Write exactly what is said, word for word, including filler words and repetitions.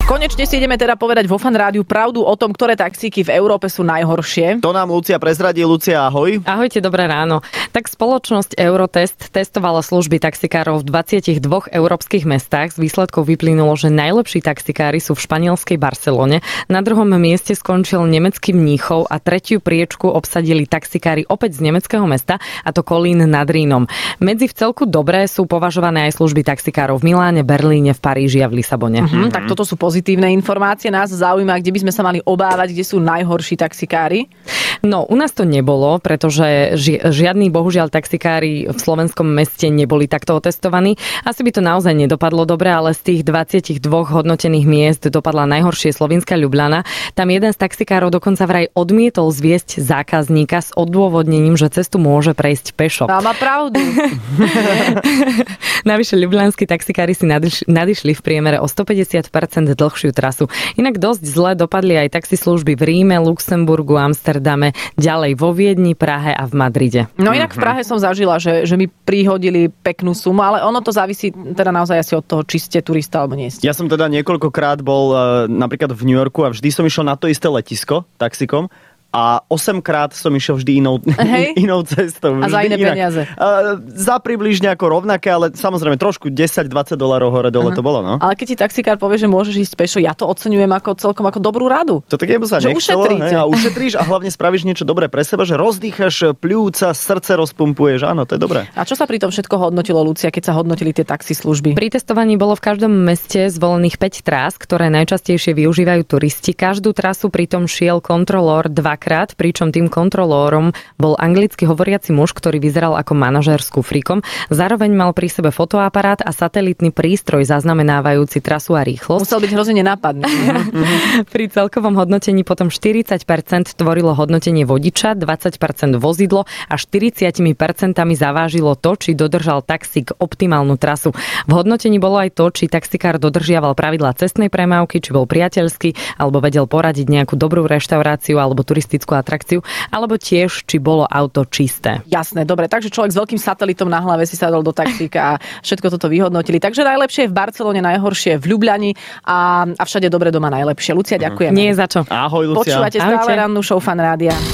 Konečne si ideme teda povedať vo Fan rádiu pravdu o tom, ktoré taxíky v Európe sú najhoršie. To nám Lucia prezradí. Lucia, ahoj. Ahojte, dobré ráno. Tak spoločnosť Eurotest testovala služby taxikárov v dvadsiatich dvoch európskych mestách. Z výsledkov vyplynulo, že najlepší taxikári sú v španielskej Barcelone. Na druhom mieste skončil nemecký Mníchov a tretiu priečku obsadili taxikári opäť z nemeckého mesta, a to Kolín nad Rínom. Medzi v celku dobré sú považované aj služby taxikárov v Miláne, Berlíne, v Paríži a v Lisabone. Mhm, tak toto sú pozitívne informácie. Nás zaujíma, kde by sme sa mali obávať, kde sú najhorší taxikári. No, u nás to nebolo, pretože ži- žiadni bohužiaľ taxikári v slovenskom meste neboli takto otestovaní. Asi by to naozaj nedopadlo dobre, ale z tých dvadsiatich dvoch hodnotených miest dopadla najhoršie slovenská Ljubljana. Tam jeden z taxikárov dokonca vraj odmietol zviesť zákazníka s odôvodnením, že cestu môže prejsť pešo. A má pravdu. Navyše ľubľanskí taxikári si nadiš- nadišli v priemere o stopäťdesiat percent dlhšiu trasu. Inak dosť zle dopadli aj taxislužby v Ríme, Luxemburgu, Amsterdame, ďalej vo Viedni, Prahe a v Madride. No inak v Prahe som zažila, že, že mi prihodili peknú sumu, ale ono to závisí teda naozaj asi od toho, či ste turista alebo nie ste. Ja som teda niekoľkokrát bol napríklad v New Yorku a vždy som išiel na to isté letisko taxikom. A osemkrát som išiel vždy inou, inou cestou. A za iné inak. peniaze. A za približne ako rovnaké, ale samozrejme trošku desať dvadsať dolárov hore dole to bolo. No? Ale keď ti taxikár povie, že môžeš ísť pešo, ja to oceňujem ako celkom ako dobrú radu. To tak jemu sa že nechcelo. ušetríte. A ušetríš a hlavne spravíš niečo dobré pre seba, že rozdýchaš pľúca, srdce rozpumpuješ. Áno, to je dobré. A čo sa pri tom všetko hodnotilo, Lucia, keď sa hodnotili tie taxislužby? Pri testovaní bolo v každom meste zvolených päť trás, ktoré najčastejšie využívajú turisti. Každú trasu pritom šiel kontrolór dvakrát, pričom tým kontrolórom bol anglicky hovoriaci muž, ktorý vyzeral ako manažér s kufríkom. Zároveň mal pri sebe fotoaparát a satelitný prístroj zaznamenávajúci trasu a rýchlosť. Musel byť hrozne nenápadný. Pri celkovom hodnotení potom štyridsať percent tvorilo hodnotenie vodiča, dvadsať percent vozidlo a štyridsať percent zavážilo to, či dodržal taxík optimálnu trasu. V hodnotení bolo aj to, či taxikár dodržiaval pravidlá cestnej premávky, či bol priateľský, alebo vedel poradiť nejakú dobrú reštauráciu alebo turistickú atrakciu, alebo tiež, či bolo auto čisté. Jasné, dobre, takže človek s veľkým satelitom na hlave si sadol do taxíka a všetko toto vyhodnotili. Takže najlepšie je v Barcelone, najhoršie v Ljubljani a, a všade dobre doma najlepšie. Lucia, ďakujem. Nie je za čo. Ahoj, Lucia. Počúvate stále rannú show Fan rádia.